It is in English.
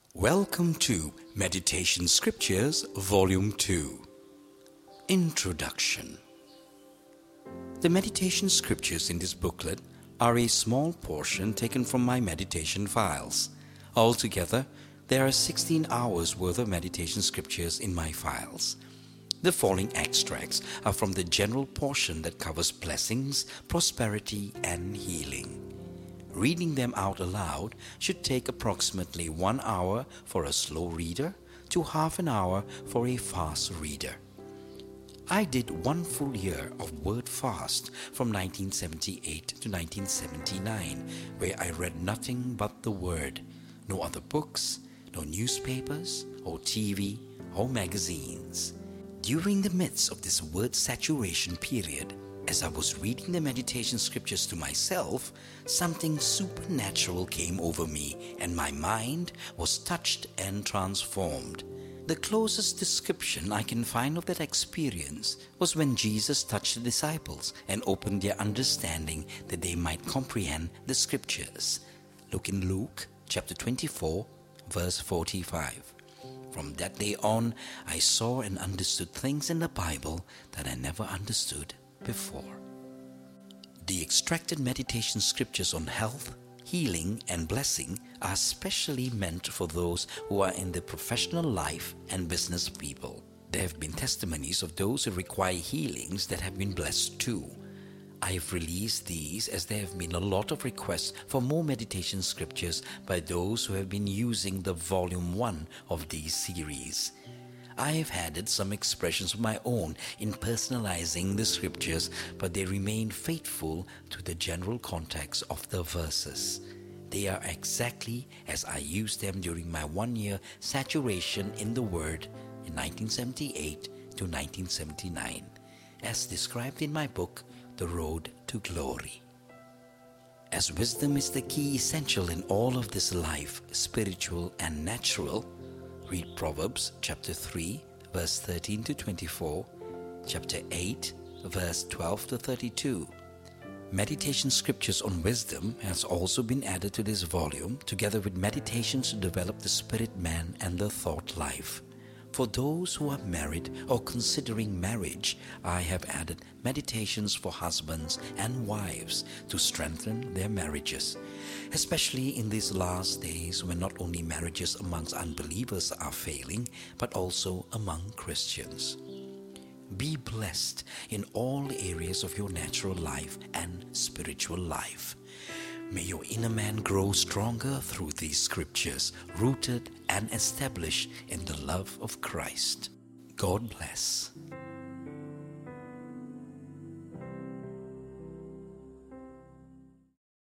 Welcome to Meditation Scriptures, Volume 2. Introduction. The meditation scriptures in this booklet are a small portion taken from my meditation files. Altogether, there are 16 hours worth of meditation scriptures in my files. The following extracts are from the general portion that covers blessings, prosperity, and healing. Reading them out aloud should take approximately 1 hour for a slow reader to half an hour for a fast reader. I did 1 full year of word fast from 1978 to 1979, where I read nothing but the Word, no other books, no newspapers or TV or magazines. During the midst of this word saturation period, as I was reading the meditation scriptures to myself, something supernatural came over me and my mind was touched and transformed. The closest description I can find of that experience was when Jesus touched the disciples and opened their understanding that they might comprehend the scriptures. Look in Luke chapter 24, verse 45. From that day on, I saw and understood things in the Bible that I never understood before. The extracted meditation scriptures on health, healing, and blessing are specially meant for those who are in the professional life and business people. There have been testimonies of those who require healings that have been blessed too. I have released these as there have been a lot of requests for more meditation scriptures by those who have been using the volume 1 of these series. I have added some expressions of my own in personalizing the scriptures, but they remain faithful to the general context of the verses. They are exactly as I used them during my 1-year saturation in the Word in 1978 to 1979, as described in my book, The Road to Glory. As wisdom is the key essential in all of this life, spiritual and natural, read Proverbs chapter 3, verse 13 to 24, chapter 8, verse 12 to 32. Meditation scriptures on wisdom has also been added to this volume, together with meditations to develop the spirit man and the thought life. For those who are married or considering marriage, I have added meditations for husbands and wives to strengthen their marriages, especially in these last days when not only marriages amongst unbelievers are failing, but also among Christians. Be blessed in all areas of your natural life and spiritual life. May your inner man grow stronger through these scriptures, rooted and established in the love of Christ. God bless.